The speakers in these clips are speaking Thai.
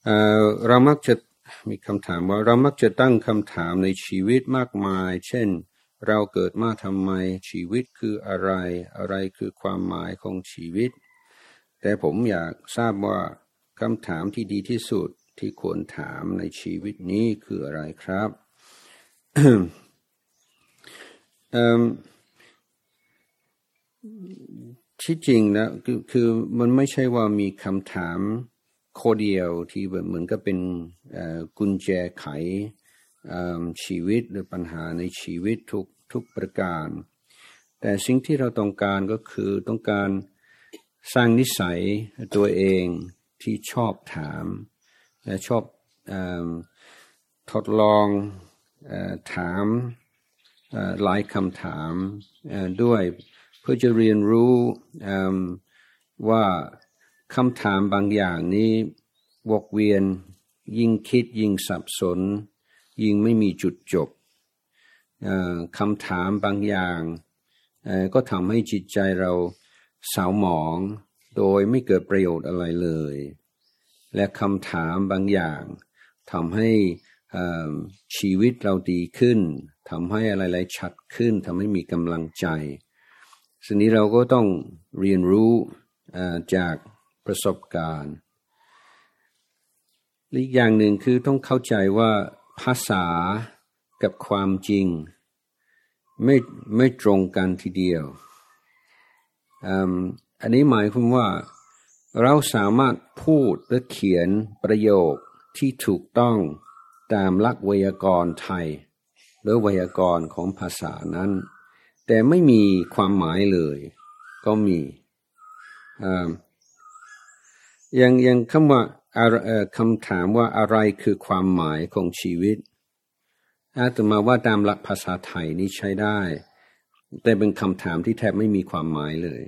เรามักจะมีคำถามว่าเรามักจะตั้งคำถามในชีวิตมากมายเช่นเราเกิดมาทำไมชีวิตคืออะไรอะไรคือความหมายของชีวิตแต่ผมอยากทราบว่าคำถามที่ดีที่สุดที่ควรถามในชีวิตนี้คืออะไรครับ ที่จริงนะคือมันไม่ใช่ว่ามีคำถามข้อเดียวที่เหมือนกับเป็นกุญแจไขชีวิตหรือปัญหาในชีวิตทุกประการแต่สิ่งที่เราต้องการก็คือต้องการสร้างนิสัยตัวเองที่ชอบถามและชอบทดลองถามหลายคำถามด้วยเพื่อจะเรียนรู้ว่าคำถามบางอย่างนี้วกเวียนยิ่งคิดยิ่งสับสนยิ่งไม่มีจุดจบคำถามบางอย่างก็ทำให้จิตใจเราเศร้าหมองโดยไม่เกิดประโยชน์อะไรเลยและคำถามบางอย่างทำให้ชีวิตเราดีขึ้นทำให้อะไรๆชัดขึ้นทำให้มีกำลังใจสิ่งนี้เราก็ต้องเรียนรู้จากประสบการณ์อีกอย่างหนึ่งคือต้องเข้าใจว่าภาษากับความจริงไม่ตรงกันทีเดียวอันนี้หมายความว่าเราสามารถพูดและเขียนประโยคที่ถูกต้องตามหลักไวยากรณ์ไทยหรือไวยากรณ์ของภาษานั้นแต่ไม่มีความหมายเลยก็มีอย่างคำถามว่าอะไรคือความหมายของชีวิตอาตมาว่าตามหลักภาษาไทยนี่ใช้ได้แต่เป็นคำถามที่แทบไม่มีความหมายเลย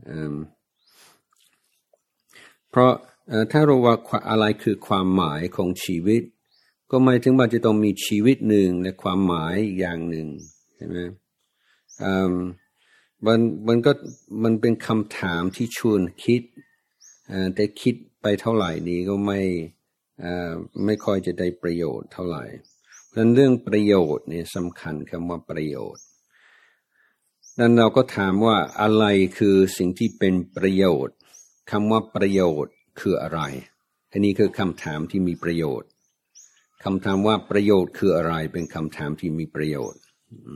เพราะถ้าเราว่าอะไรคือความหมายของชีวิตก็หมายถึงว่าจะต้องมีชีวิตหนึ่งและความหมายอีกอย่างหนึ่งใช่ไหมมันเป็นคำถามที่ชวนคิดแต่คิดไปเท่าไหร่นี้ก็ไม่ค่อยจะได้ประโยชน์เท่าไหร่เพราะฉะนั้นเรื่องประโยชน์เนี่ยสำคัญคำว่าประโยชน์นั้นเราก็ถามว่าอะไรคือสิ่งที่เป็นประโยชน์คำว่าประโยชน์คืออะไรอันนี้คือคำถามที่มีประโยชน์คำถามว่าประโยชน์คืออะไรเป็นคำถามที่มีประโยชน์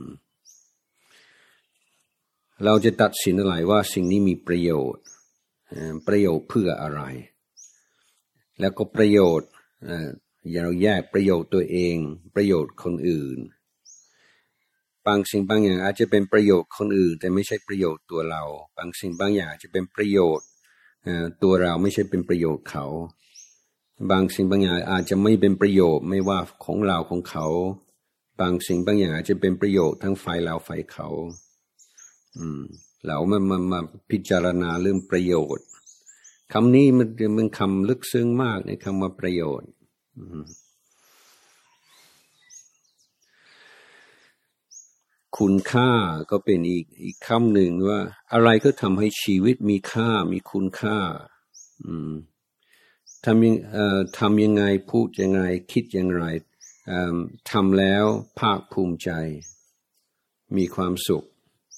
เราจะตัดสินอะไรว่าสิ่งนี้มีประโยชน์เพื่ออะไรแล้วก็ประโยชน์เราแยกประโยชน์ตัวเองประโยชน์คนอื่นบางสิ่งบางอย่างอาจจะเป็นประโยชน์คนอื่นแต่ไม่ใช่ประโยชน์ตัวเราบางสิ่งบางอย่างอาจจะเป็นประโยชน์ตัวเราไม่ใช่เป็นประโยชน์เขาบางสิ่งบางอย่างอาจจะไม่เป็นประโยชน์ไม่ว่าของเราของเขาบางสิ่งบางอย่างอาจจะเป็นประโยชน์ทั้งฝ่ายเราฝ่ายเขาเรามาพิจารณาเรื่องประโยชน์คำนี้มันคำลึกซึ้งมากในคำว่าประโยชน์คุณค่าก็เป็นอีกคำหนึ่งว่าอะไรก็ทำให้ชีวิตมีค่ามีคุณค่าทำยังไงพูดยังไงคิดอย่างไรทำแล้วภาคภูมิใจมีความสุข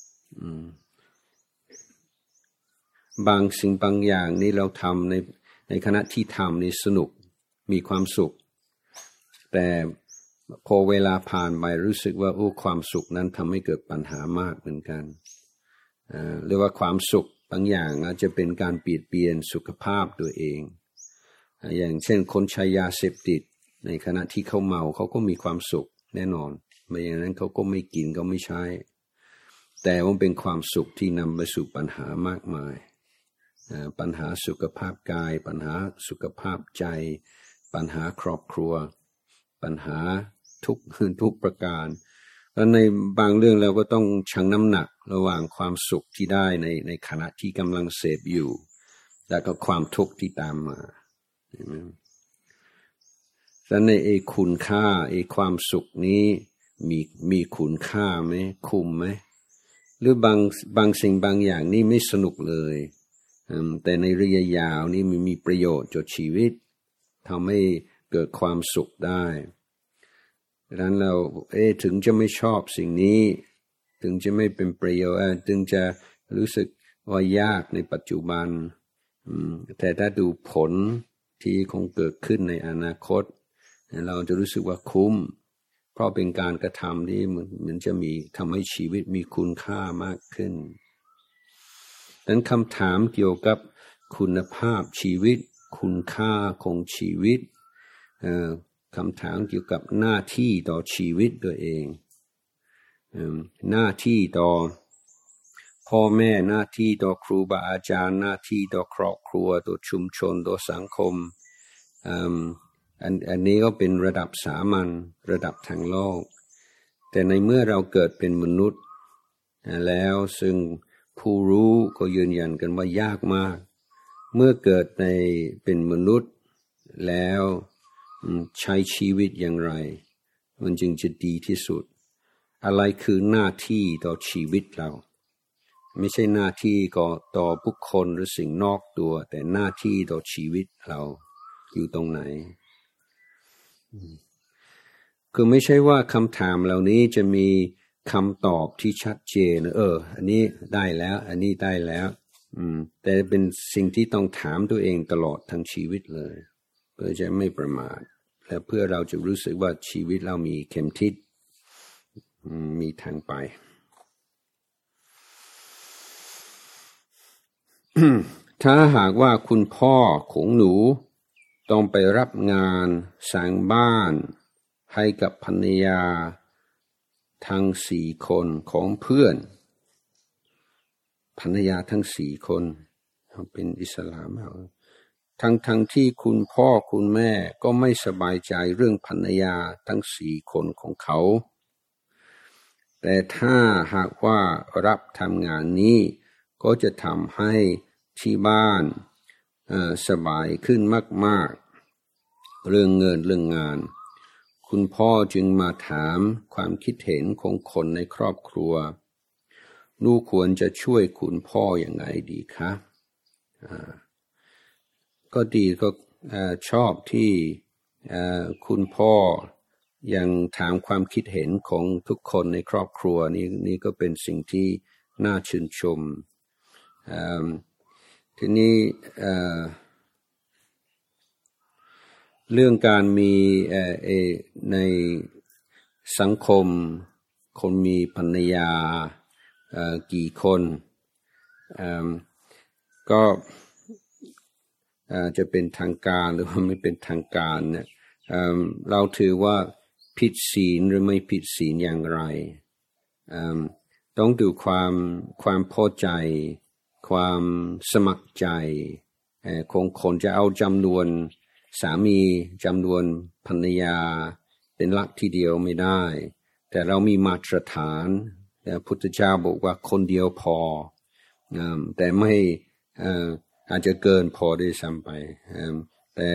บางสิ่งบางอย่างนี่เราทำในขณะที่ทำนี่สนุกมีความสุขแต่พอเวลาผ่านไปรู้สึกว่าความสุขนั้นทำให้เกิดปัญหามากเหมือนกันหรือว่าความสุขบางอย่างอาจจะเป็นการเปลี่ยนสุขภาพตัวเองอย่างเช่นคนใช้ยาเสพติดในขณะที่เขาเมาเขาก็มีความสุขแน่นอนไม่อย่างนั้นเขาก็ไม่กินก็ไม่ใช้แต่มันเป็นความสุขที่นำไปสู่ปัญหามากมายปัญหาสุขภาพกายปัญหาสุขภาพใจปัญหาครอบครัวปัญหาทุกประการแล้วในบางเรื่องเราก็ต้องชั่งน้ำหนักระหว่างความสุขที่ได้ในขณะที่กำลังเสพอยู่แล้วก็ความทุกข์ที่ตามมาแล้วในคุณค่าความสุขนี้มีคุณค่าไหมคุ้มไหมหรือบางสิ่งบางอย่างนี่ไม่สนุกเลยแต่ในระยะยาวนี่มีประโยชน์ต่อชีวิตทำให้เกิดความสุขได้ดังนั้นเราถึงจะไม่ชอบสิ่งนี้ถึงจะไม่เป็นประโยชน์ถึงจะรู้สึกว่ายากในปัจจุบันแต่ถ้าดูผลที่คงเกิดขึ้นในอนาคตเราจะรู้สึกว่าคุ้มเพราะเป็นการกระทำที่มันจะทำให้ชีวิตมีคุณค่ามากขึ้นดังนั้นคำถามเกี่ยวกับคุณภาพชีวิตคุณค่าของชีวิตคำถามเกี่ยวกับหน้าที่ต่อชีวิตตัวเองหน้าที่ต่อพ่อแม่หน้าที่ต่อครูบาอาจารย์หน้าที่ต่อครอบครัวต่อชุมชนต่อสังคมอันนี้ก็เป็นระดับสามัญระดับทางโลกแต่ในเมื่อเราเกิดเป็นมนุษย์แล้วซึ่งผู้รู้ก็ยืนยันกันว่ายากมากเมื่อเกิดเป็นมนุษย์แล้วใช้ชีวิตอย่างไรมันจึงจะดีที่สุดอะไรคือหน้าที่ต่อชีวิตเราไม่ใช่หน้าที่ต่อบุคคลหรือสิ่งนอกตัวแต่หน้าที่ต่อชีวิตเราอยู่ตรงไหนคือไม่ใช่ว่าคำถามเหล่านี้จะมีคำตอบที่ชัดเจนอันนี้ได้แล้วอันนี้ได้แล้วแต่เป็นสิ่งที่ต้องถามตัวเองตลอดทั้งชีวิตเลยเพื่อจะไม่ประมาทและเพื่อเราจะรู้สึกว่าชีวิตเรามีเข็มทิศมีทางไป ถ้าหากว่าคุณพ่อของหนูต้องไปรับงานสร้างบ้านให้กับภรรยาทั้ง4 คนของเพื่อนภรรยาทั้ง4 คนเป็นอิสลามทั้งที่คุณพ่อคุณแม่ก็ไม่สบายใจเรื่องภรรยาทั้ง4 คนของเขาแต่ถ้าหากว่ารับทำงานนี้ก็จะทำให้ที่บ้านสบายขึ้นมากๆเรื่องเงินเรื่องงานคุณพ่อจึงมาถามความคิดเห็นของคนในครอบครัวลูกควรจะช่วยคุณพ่ออย่างไรดีคะก็ดีก็ชอบที่คุณพ่อยังถามความคิดเห็นของทุกคนในครอบครัวนี่ก็เป็นสิ่งที่น่าชื่นชมทีนี้เรื่องการมีในสังคมคนมีภรรยากี่คนก็จะเป็นทางการหรือว่าไม่เป็นทางการเนี่ยเราถือว่าผิดศีลหรือไม่ผิดศีลอย่างไรต้องดูความพอใจความสมัครใจของคนจะเอาจำนวนสามีจำนวนภรรยาเป็นหลักทีเดียวไม่ได้แต่เรามีมาตรฐานพระพุทธเจ้าบอกว่าคนเดียวพอแต่ไม่อาจจะเกินพอได้ซ้ำไปแต่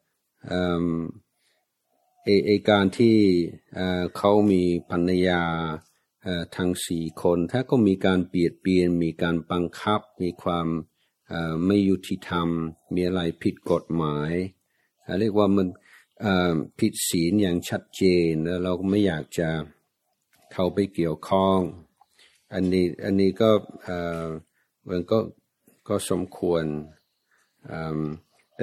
การที่เขามีภรรยาทั้ง4 คนถ้าก็มีการเบียดเบียนมีการบังคับมีความไม่ยุติธรรมมีอะไรผิดกฎหมายเรียกว่ามันผิดศีลอย่างชัดเจนแล้วเราก็ไม่อยากจะเข้าไปเกี่ยวข้องอันนี้ก็มันก็สมควรแต่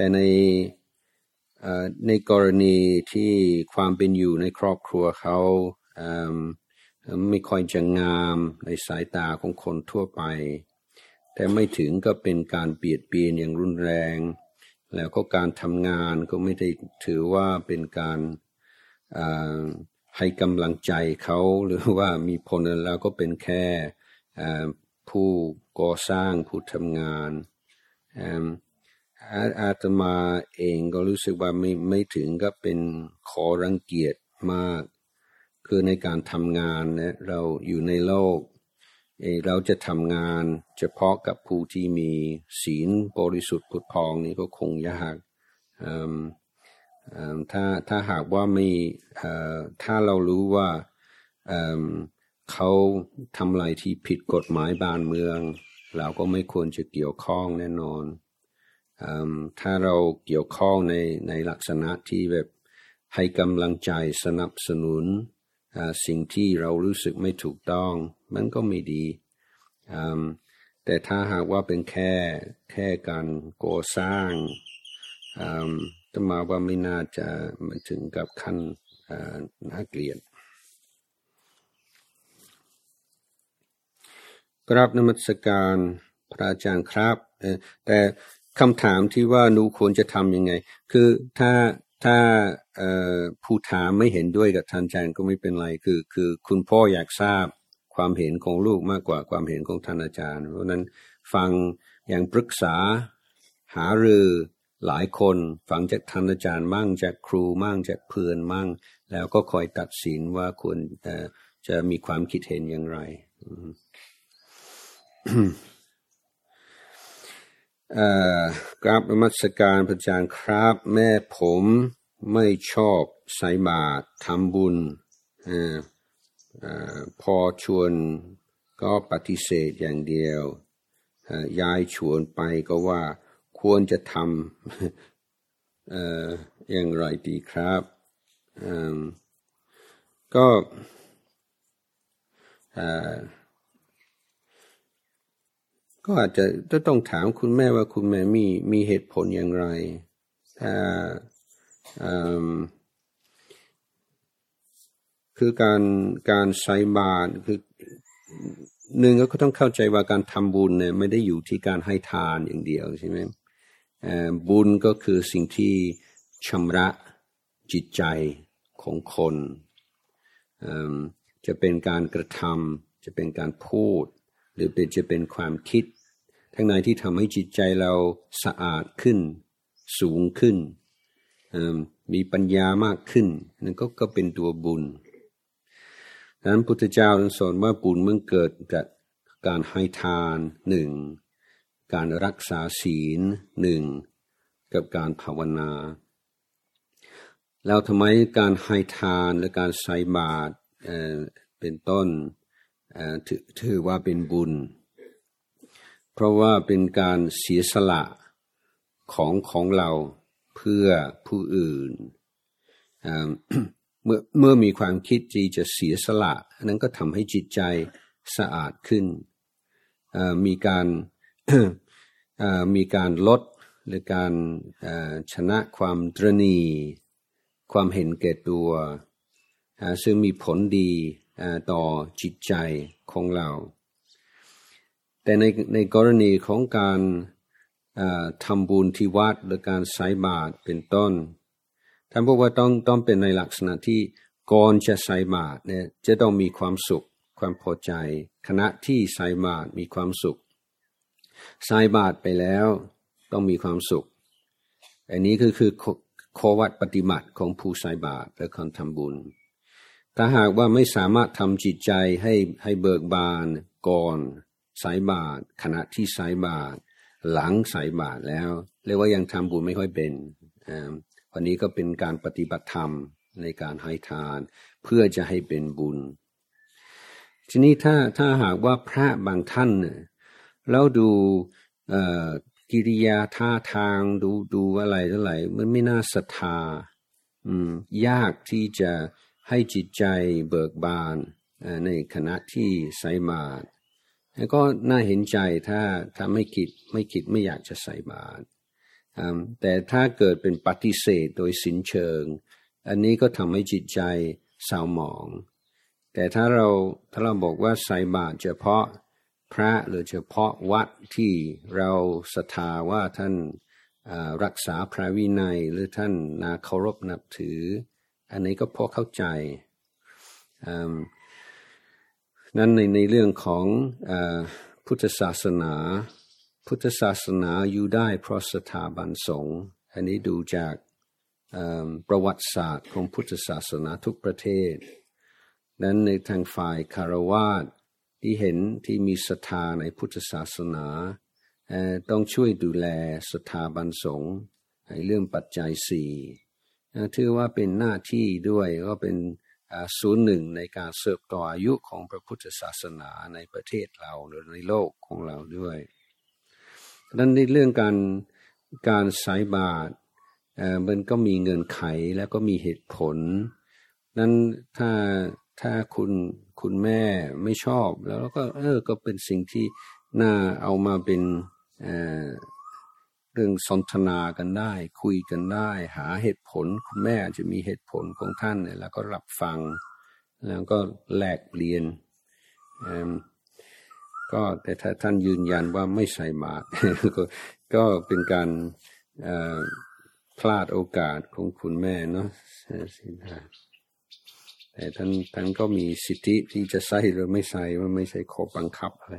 ในกรณีที่ความเป็นอยู่ในครอบครัวเขาไม่ค่อยจะงามในสายตาของคนทั่วไปแต่ไม่ถึงก็เป็นการเบียดเบียนอย่างรุนแรงแล้วก็การทำงานก็ไม่ได้ถือว่าเป็นการให้กำลังใจเขาหรือว่ามีผลแล้วก็เป็นแค่ผู้ก่อสร้างผู้ทำงานอาตมาเองก็รู้สึกว่าไม่ถึงก็เป็นขอรังเกียจมากคือในการทำงานเนี่ยเราอยู่ในโลกเราจะทำงานเฉพาะกับผู้ที่มีศีลบริสุทธิ์ผุดพองนี่ก็คงยากถ้าหากว่าไม่ถ้าเรารู้ว่าเขาทำอะไรที่ผิดกฎหมายบ้านเมืองเราก็ไม่ควรจะเกี่ยวข้องแน่นอนถ้าเราเกี่ยวข้องในลักษณะที่แบบให้กำลังใจสนับสนุนสิ่งที่เรารู้สึกไม่ถูกต้องมันก็ไม่ดีแต่ถ้าหากว่าเป็นแค่การก่อสร้างจะมาว่าไม่น่าจะมันถึงกับขั้นน่าเกลียดกราบนมัสการพระอาจารย์ครับแต่คำถามที่ว่าหนูควรจะทำยังไงคือถ้าผู้ถามไม่เห็นด้วยกับท่านอาจารย์ก็ไม่เป็นไรคือคุณพ่ออยากทราบความเห็นของลูกมากกว่าความเห็นของท่านอาจารย์เพราะนั้นฟังอย่างปรึกษาหารือหลายคนฟังจากท่านอาจารย์มั่งจากครูมั่งจากเพื่อนมั่งแล้วก็คอยตัดสินว่าควรจะมีความคิดเห็นอย่างไรกราบนมัสการพระอาจารย์ครับแม่ผมไม่ชอบใส่บาตรทำบุญพอชวนก็ปฏิเสธอย่างเดียวยายชวนไปก็ว่าควรจะทำอย่างไรดีครับก็อาจจะต้องถามคุณแม่ว่าคุณแม่มีเหตุผลอย่างไรคือการใส่บาตรคือหนึ่งก็ต้องเข้าใจว่าการทำบุญเนี่ยไม่ได้อยู่ที่การให้ทานอย่างเดียวใช่ไหมบุญก็คือสิ่งที่ชำระจิตใจของคนจะเป็นการกระทำจะเป็นการพูดหรือจะเป็นความคิดทั้งในที่ทำให้จิตใจเราสะอาดขึ้นสูงขึ้นมีปัญญามากขึ้นนั่นก็เป็นตัวบุญดังนั้นพุทธเจ้าสอนว่าบุญมันเกิดจากการให้ทานหนึ่งการรักษาศีลหนึ่งกับการภาวนาแล้วทำไมการให้ทานและการใส่บาตรเป็นต้นถือว่าเป็นบุญเพราะว่าเป็นการเสียสละของเราเพื่อผู้อื่นเมื่อมีความคิดที่จะเสียสละนั้นก็ทำให้จิตใจสะอาดขึ้นมีการลดหรือการชนะความตระหนี่ความเห็นแก่ตัวซึ่งมีผลดีต่อจิตใจของเราแต่ในกรณีของการทำบุญที่วัดหรือการใส่บาตรเป็นต้นท่านบอกว่าต้องเป็นในลักษณะที่ก่อนจะใส่บาตรเนี่ยจะต้องมีความสุขความพอใจขณะที่ใส่บาตรมีความสุขใส่บาตรไปแล้วต้องมีความสุขอันนี้คือข้อวัดปฏิบัติของผู้ใส่บาตรและคนทำบุญถ้าหากว่าไม่สามารถทำจิตใจให้เบิกบานก่อนใส่บาตรขณะที่ใส่บาตรหลังใส่บาตรแล้วเรียกว่ายังทำบุญไม่ค่อยเป็นวันนี้ก็เป็นการปฏิบัติธรรมในการให้ทานเพื่อจะให้เป็นบุญทีนี้ถ้าหากว่าพระบางท่านแล้วดูกิริยาท่าทางดูอะไรมันไม่น่าศรัทธายากที่จะให้จิตใจเบิกบานในขณะที่ใส่บาตรก็น่าเห็นใจถ้าไม่คิดไม่อยากจะใส่บาตรแต่ถ้าเกิดเป็นปฏิเสธโดยสิ้นเชิงอันนี้ก็ทำให้จิตใจเศร้าหมองแต่ถ้าเราบอกว่าใส่บาตรเฉพาะพระหรือเฉพาะวัดที่เราศรัทธาว่าท่านรักษาพระวินัยหรือท่านน่าเคารพนับถืออันนี้ก็พอเข้าใจนั้นในเรื่องของพุทธศาสนาอยู่ได้เพราะสถาบันสงฆ์อันนี้ดูจากประวัติศาสตร์ของพุทธศาสนาทุกประเทศนั้นในทางฝ่ายคฤหัสถ์ที่เห็นที่มีศรัทธาในพุทธศาสนาต้องช่วยดูแลสถาบันสงฆ์ในเรื่องปัจจัยสี่ถือว่าเป็นหน้าที่ด้วยก็เป็นส่วนหนึ่งในการสืบต่ออายุของพระพุทธศาสนาในประเทศเราหรือในโลกของเราด้วยดังนั้นในเรื่องการใส่บาตรมันก็มีเงื่อนไขแล้วก็มีเหตุผลนั้นถ้าคุณแม่ไม่ชอบแล้วก็ก็เป็นสิ่งที่น่าเอามาเป็นเรื่องสนทนากันได้คุยกันได้หาเหตุผลคุณแม่จะมีเหตุผลของท่านแล้วก็รับฟังแล้วก็แลกเปลี่ยนก็แต่ถ้าท่านยืนยันว่าไม่ใส่บาตร ก็เป็นการพลาดโอกาสของคุณแม่เนาะแต่ท่านก็มีสิทธิที่จะใส่หรือไม่ใส่ว่าไม่ใช่ข้อบังคับอะไร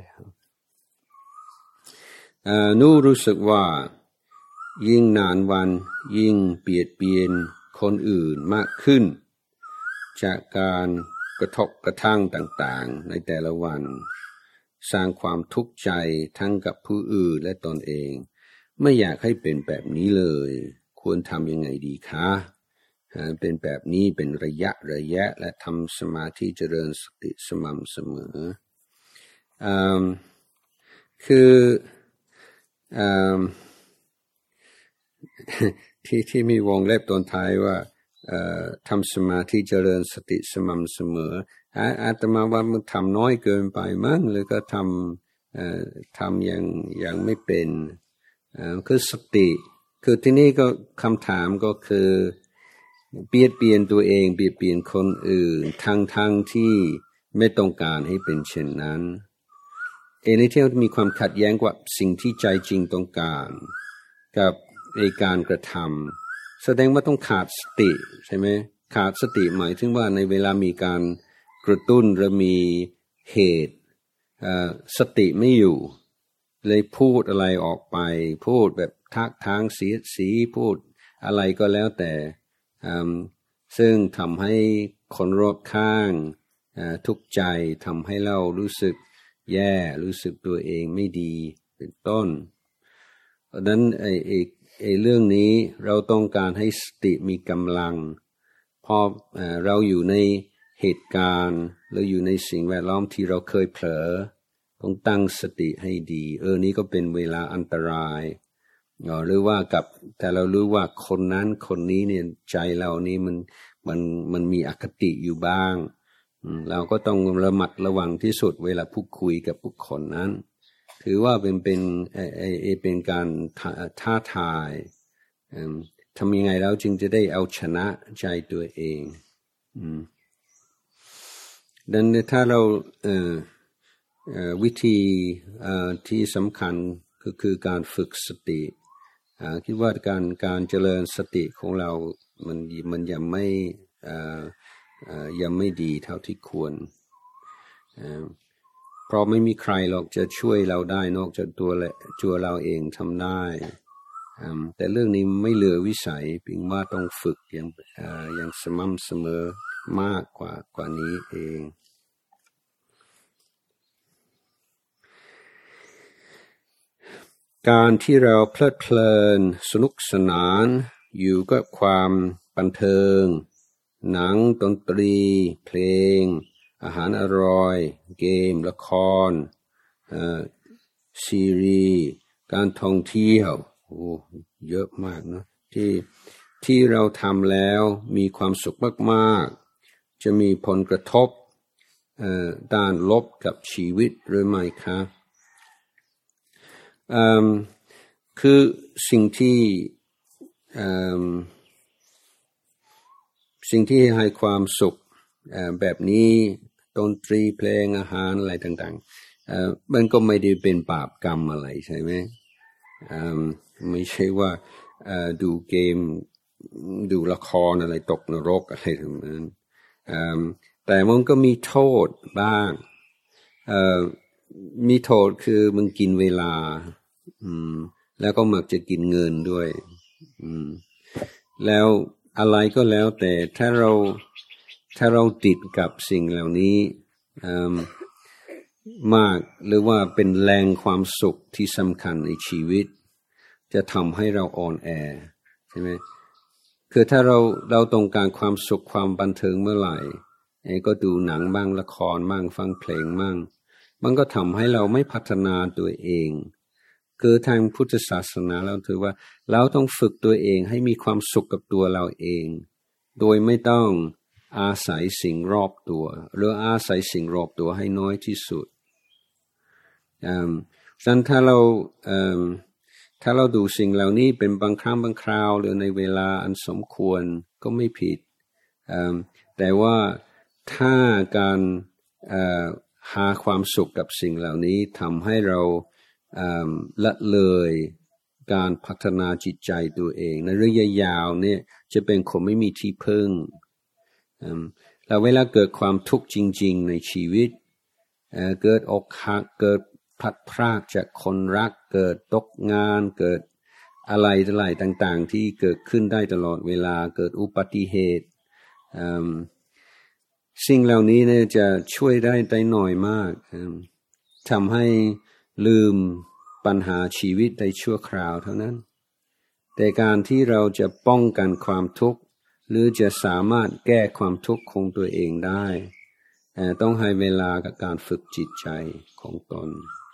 นูรู้สึกว่ายิ่งนานวันยิ่งเบียดเบียนคนอื่นมากขึ้นจากการกระทบกระทั่งต่างๆในแต่ละวันสร้างความทุกข์ใจทั้งกับผู้อื่นและตนเองไม่อยากให้เป็นแบบนี้เลยควรทำยังไงดีคะเป็นแบบนี้เป็นระยะและทำสมาธิเจริญสติสม่ำเสมอคือที่มีวงเล็บตอนท้ายว่าทำสมาธิเจริญสติสม่ำเสมออาตมาว่ามันทำน้อยเกินไปมั้งหรือก็ทำอย่างไม่เป็นคือสติคือที่นี่ก็คำถามก็คือเบียดเบียนตัวเองเบียดเบียนคนอื่นทั้งที่ไม่ต้องการให้เป็นเช่นนั้นในที่นี้มีความขัดแย้งกับสิ่งที่ใจจริงต้องการกับการกระทำแสดงว่าต้องขาดสติใช่ไหมขาดสติหมายถึงว่าในเวลามีการกระตุ้นหรือมีเหตุสติไม่อยู่เลยพูดอะไรออกไปพูดแบบทักทางสีพูดอะไรก็แล้วแต่ซึ่งทำให้คนรอบข้างทุกข์ใจทำให้เรารู้สึกแย่รู้สึกตัวเองไม่ดีเป็นต้นเพราะนั้นเรื่องนี้เราต้องการให้สติมีกำลังพอเราอยู่ในเหตุการณ์เราอยู่ในสิ่งแวดล้อมที่เราเคยเผลอต้องตั้งสติให้ดีนี้ก็เป็นเวลาอันตรายหรือว่าแต่เรารู้ว่าคนนั้นคนนี้เนี่ยใจเรานี้มันมีอคติอยู่บ้างเราก็ต้องระมัดระวังที่สุดเวลาพูดคุยกับบุคคลนั้นถือว่าเป็นการท้าทายทำยังไงแล้วจึงจะได้เอาชนะใจตัวเองดังนั้นถ้าเราวิธีที่สำคัญก็คือการฝึกสติคิดว่าการเจริญสติของเรามันยังไม่ดีเท่าที่ควรเพราะไม่มีใครหรอกจะช่วยเราได้นอกจากตัวเราเองทำได้แต่เรื่องนี้ไม่เหลือวิสัยเพียงว่าต้องฝึกอย่างสม่ำเสมอมากกว่านี้เองการที่เราเพลิดเพลินสนุกสนานอยู่กับความบันเทิงหนังดนตรีเพลงอาหารอร่อยเกมละครซีรีส์การท่องเที่ยวเยอะมากนะที่เราทำแล้วมีความสุขมากๆจะมีผลกระทบด้านลบกับชีวิตหรือไม่คะคือสิ่งที่ให้ความสุขแบบนี้ดนตรีเพลงอาหารอะไรต่างๆมันก็ไม่ได้เป็นบาปกรรมอะไรใช่ไหมไม่ใช่ว่าดูเกมดูละครอะไรตกนรกอะไรแบบนั้นแต่มันก็มีโทษบ้างมีโทษคือมันกินเวลาแล้วก็มักจะกินเงินด้วยแล้วอะไรก็แล้วแต่ถ้าเราติดกับสิ่งเหล่านี้มากหรือว่าเป็นแรงความสุขที่สำคัญในชีวิตจะทำให้เราอ่อนแอใช่ไหมคือถ้าเราต้องการความสุขความบันเทิงเมื่อไหร่ก็ดูหนังบ้างละครบ้างฟังเพลงบ้างมันก็ทำให้เราไม่พัฒนาตัวเองคือทางพุทธศาสนาเราถือว่าเราต้องฝึกตัวเองให้มีความสุขกับตัวเราเองโดยไม่ต้องอาศัยสิ่งรอบตัวหรืออาศัยสิ่งรอบตัวให้น้อยที่สุดฉะนั้นถ้าเราดูสิ่งเหล่านี้เป็นบางครั้งบางคราวหรือในเวลาอันสมควรก็ไม่ผิดแต่ว่าถ้าการหาความสุขกับสิ่งเหล่านี้ทำให้เราละเลยการพัฒนาจิตใจตัวเองในระยะยาวเนี่ยจะเป็นคนไม่มีที่พึ่งแล้วเวลาเกิดความทุกข์จริงๆในชีวิตเกิดอกหักเกิดพลัดพรากจากคนรักเกิดตกงานเกิดอะไรต่างๆที่เกิดขึ้นได้ตลอดเวลาเกิดอุบัติเหตุสิ่งเหล่านี้เนี่ยจะช่วยได้หน่อยมากทำให้ลืมปัญหาชีวิตได้ชั่วคราวเท่านั้นแต่การที่เราจะป้องกันความทุกข์หรือจะสามารถแก้ความทุกข์ของตัวเองได้ต้องให้เวลากับการฝึกจิตใจของตน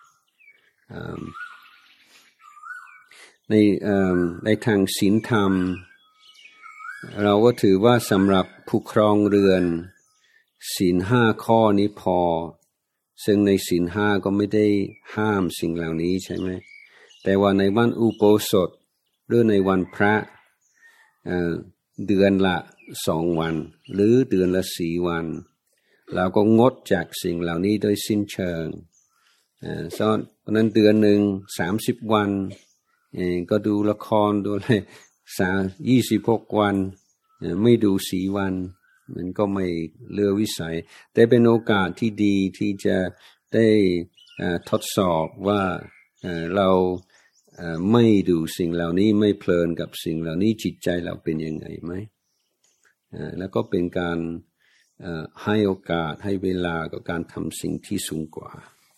ในทางศีลธรรมเราก็ถือว่าสำหรับผู้ครองเรือนศีลห้าข้อนี้พอซึ่งในศีลห้าก็ไม่ได้ห้ามสิ่งเหล่านี้ใช่ไหมแต่ว่าในวันอุโบสถหรือในวันพระเดือนละ2 วันหรือเดือนละ4 วันเราก็งดจากสิ่งเหล่านี้โดยสิ้นเชิงเพราะนั้นเดือนหนึ่ง30 วันก็ดูละครดูอะไร26 วันไม่ดู4 วันมันก็ไม่เลือกวิสัยแต่เป็นโอกาสที่ดีที่จะได้ทดสอบว่าเราไม่ดูสิ่งเหล่านี้ไม่เพลินกับสิ่งเหล่านี้จิตใจเราเป็นยังไงไหมแล้วก็เป็นการให้โอกาสให้เวลากับการทำสิ่งที่สูงกว่า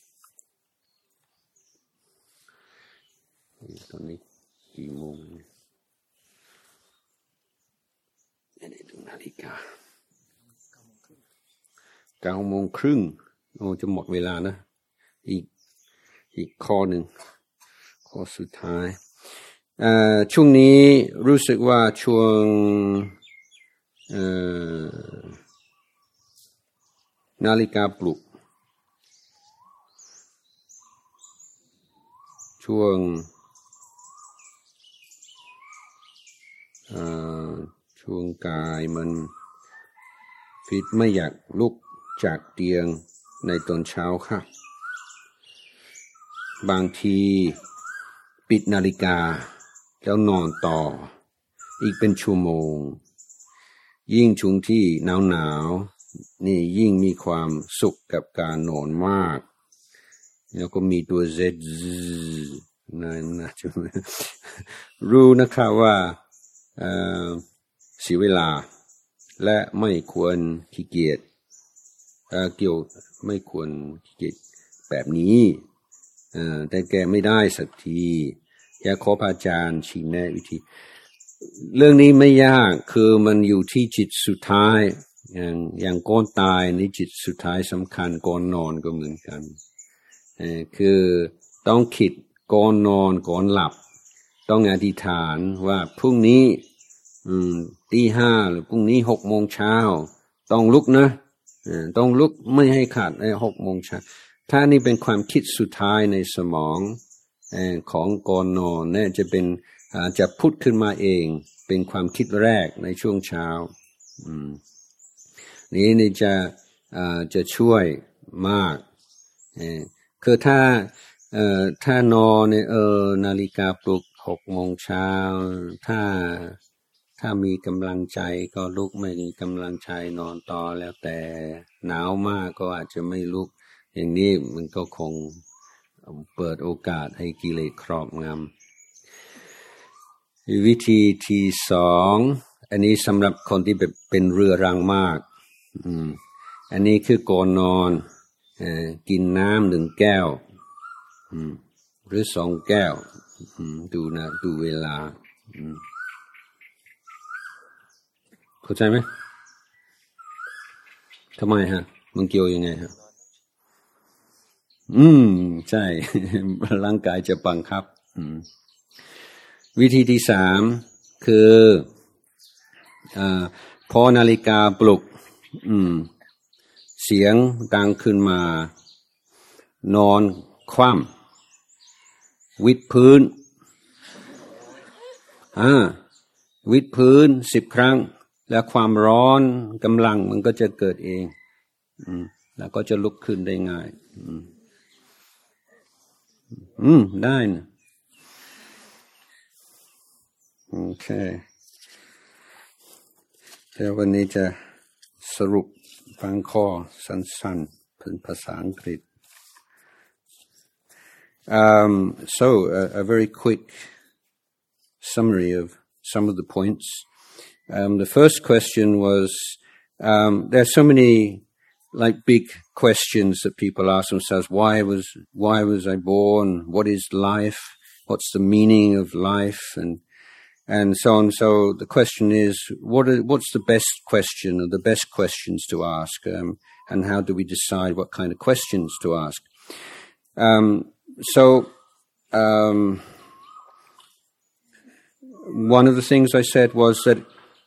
ตอนนี้กี่โมงเนี่ยดูนาฬิกา9:30โอ้จะหมดเวลานะอีกข้อหนึ่งข้อสุดท้ายช่วงนี้รู้สึกว่าช่วงนาฬิกาปลุกช่วงกายมันฟิตไม่อยากลุกจากเตียงในตอนเช้าค่ะบางทีปิดนาฬิกาแล้วนอนต่ออีกเป็นชั่วโมงยิ่งช่วงที่หนาวนี่ยิ่งมีความสุขกับการนอนมากแล้วก็มีตัว Z นะจะรู้นะคะว่าเสียเวลาและไม่ควรขี้เกียจไม่ควรขี้เกียจแบบนี้แต่แกไม่ได้สักทีอยากขอพระอาจารย์ชี้แนะวิธีเรื่องนี้ไม่ยากคือมันอยู่ที่จิตสุดท้ายอย่างก่อนตายนี่จิตสุดท้ายสำคัญก่อนนอนก็เหมือนกันคือต้องคิดก่อนนอนก่อนหลับต้องอธิษฐานว่าพรุ่งนี้ตี 5หรือพรุ่งนี้6 โมงเช้าต้องลุกนะต้องลุกไม่ให้ขาด6 โมงเช้าถ้านี่เป็นความคิดสุดท้ายในสมองของก่อนนอนเนี่ยจะพุทธขึ้นมาเองเป็นความคิดแรกในช่วงเช้านี่จะช่วยมากคือถ้านอนเนี่ยนาฬิกาปลุก6 โมงเช้าถ้ามีกำลังใจก็ลุกไม่มีกำลังใจนอนต่อแล้วแต่หนาวมากก็อาจจะไม่ลุกอย่างนี้มันก็คงเปิดโอกาสให้กิเลสครอบงำวิธีที่2อันนี้สำหรับคนที่แบบเป็นเรื้อรังมากอันนี้คือก่อนนอนกินน้ำ1 แก้วหรือ2 แก้วดูเวลาเข้าใจไหมทำไมฮะมันเกี่ยวยังไงฮะใช่ ร่างกายจะบังคับวิธีที่3คือพอนาฬิกาปลุกเสียงดังขึ้นมานอนคว่ำวิดพื้นวิดพื้น10 ครั้งแล้วความร้อนกำลังมันก็จะเกิดเองแล้วก็จะลุกขึ้นได้ง่ายได้นะโอเคเดี๋ยววันนี้จะสรุปบางข้อสั้นๆเป็นภาษาอังกฤษso a very quick summary of some of the points. The first question was there are so many like big questions that people ask themselves. Why was I born? What is life? What's the meaning of life? And so on. So the question is, what's the best question or the best questions to ask? And how do we decide what kind of questions to ask? One of the things I said was that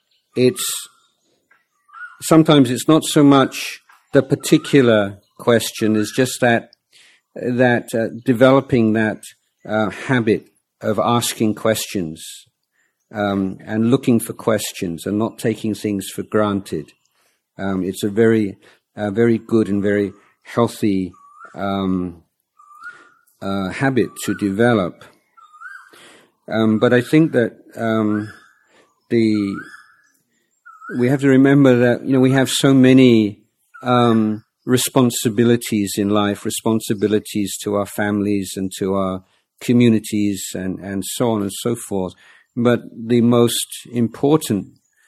sometimes it's not so much the particular question, it's just that developing that habit of asking questions and looking for questions and not taking things for granted. It's a very good and very healthy habit to develop. But I think that we have to remember that we have so many responsibilities in life, responsibilities to our families and to our communities and so on and so forth. But the most important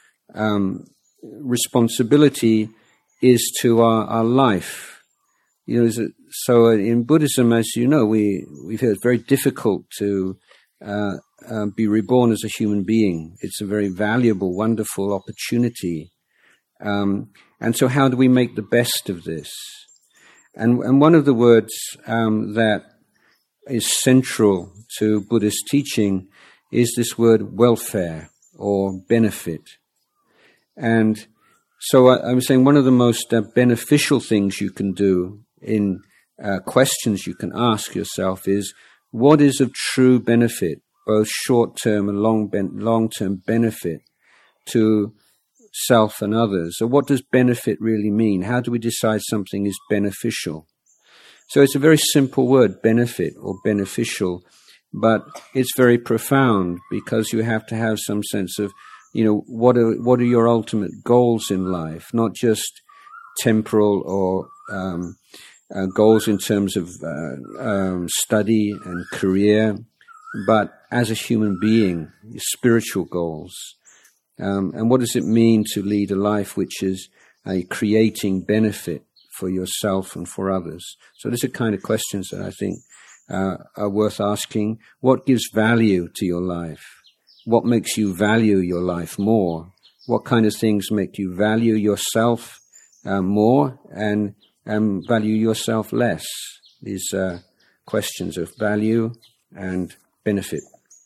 responsibility is to our life. So in Buddhism, as you know, we feel it's very difficult to be reborn as a human being. It's a very valuable, wonderful opportunity. And so how do we make the best of this? And one of the words that is central to Buddhist teaching is this word welfare or benefit. And so I'm saying one of the most beneficial things you can do in questions you can ask yourself is, what is of true benefit, both short-term and long-term benefit to self and others? So what does benefit really mean? How do we decide something is beneficial? So it's a very simple word, benefit or beneficial, but it's very profound because you have to have some sense of, what are your ultimate goals in life, not just temporal or goals in terms of study and career, but as a human being, spiritual goals. And what does it mean to lead a life which is creating benefit for yourself and for others? So these are kind of questions that I think are worth asking. What gives value to your life? What makes you value your life more? What kind of things make you value yourself more and value yourself less? These are questions of value and benefit.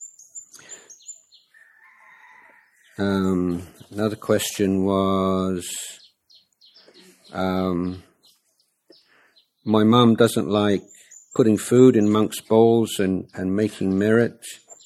Another question was, my mum doesn't like putting food in monks' bowls and making merit.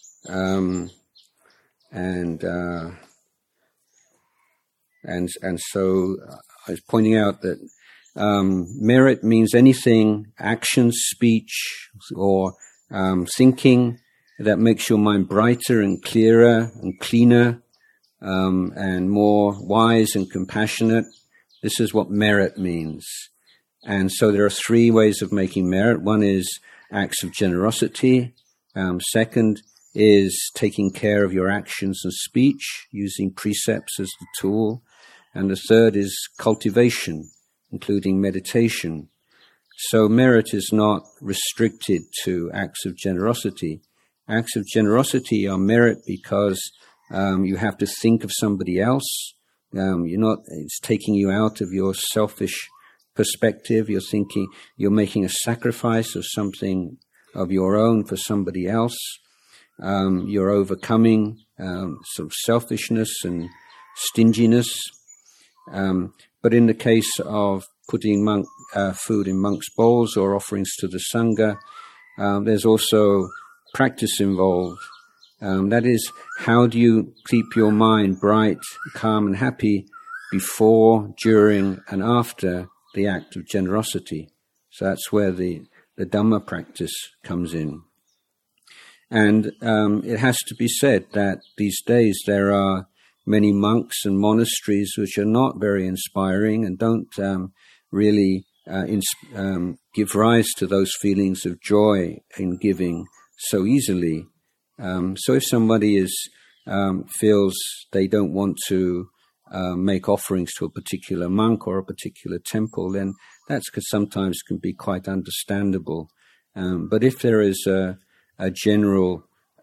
And so I was pointing out that merit means anything, action, speech, or thinking that makes your mind brighter and clearer and cleaner and more wise and compassionate. This is what merit means. And so there are 3 ways of making merit. One is acts of generosity. Second is taking care of your actions and speech, using precepts as the tool. And the third is cultivation, including meditation. So merit is not restricted to acts of generosity. Acts of generosity are merit because you have to think of somebody else. It's taking you out of your selfish perspective. You're thinking you're making a sacrifice of something of your own for somebody else. You're overcoming sort of selfishness and stinginess. But in the case of putting food in monks' bowls or offerings to the Sangha, there's also practice involved. That is, how do you keep your mind bright, calm and happy before, during and after the act of generosity? So that's where the Dhamma practice comes in. And it has to be said that these days there are many monks and monasteries which are not very inspiring and don't really give rise to those feelings of joy in giving so easily. So if somebody feels they don't want to make offerings to a particular monk or a particular temple, then that sometimes can be quite understandable. But if there is a general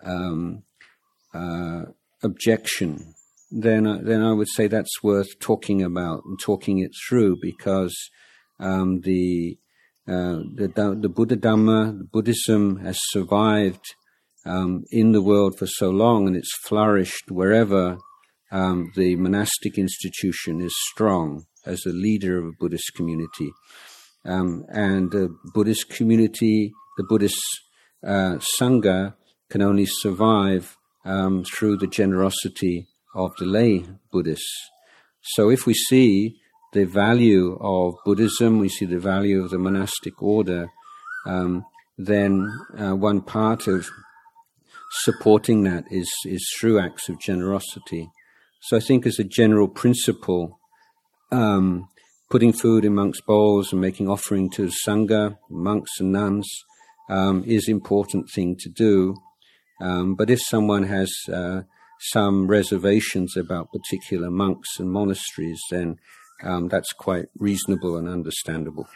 objection, then I would say that's worth talking about and talking it through, because the Buddha Dhamma, Buddhism has survived in the world for so long, and it's flourished wherever the monastic institution is strong as a leader of a Buddhist community. And the Buddhist community, the Buddhist Sangha, can only survive through the generosity of the lay Buddhists. So if we see the value of Buddhism, we see the value of the monastic order, then one part of supporting that is through acts of generosity. So I think as a general principle, putting food in monks' bowls and making offering to Sangha, monks and nuns, is an important thing to do. But if someone has some reservations about particular monks and monasteries, then that's quite reasonable and understandable.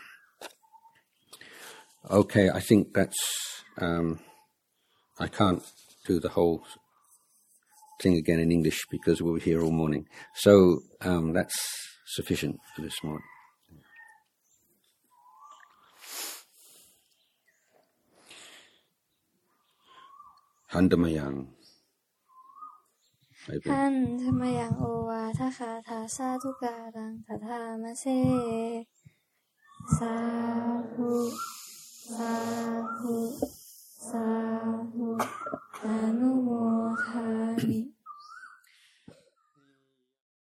Okay, I think that's... I can't do the whole thing again in English because we'll be here all morning. So that's sufficient for this morning. Handamayang. หันธรรมยังโอวาทคาถาสาธุการังตถามะเสสาธุสาธุสาธุอนุโม